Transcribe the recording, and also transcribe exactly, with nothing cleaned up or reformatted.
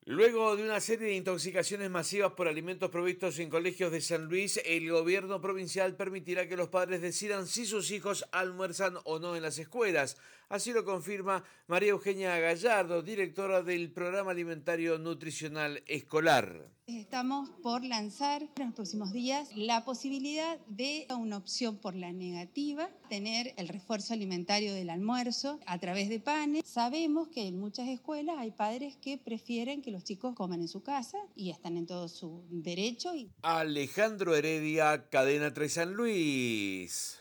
Luego de una serie de intoxicaciones masivas por alimentos provistos en colegios de San Luis, el gobierno provincial permitirá que los padres decidan si sus hijos almuerzan o no en las escuelas. Así lo confirma María Eugenia Gallardo, directora del Programa Alimentario Nutricional Escolar. Estamos por lanzar en los próximos días la posibilidad de una opción por la negativa, tener el refuerzo alimentario del almuerzo a través de panes. Sabemos que en muchas escuelas hay padres que prefieren que los chicos coman en su casa y están en todo su derecho. Alejandro Heredia, Cadena tres San Luis.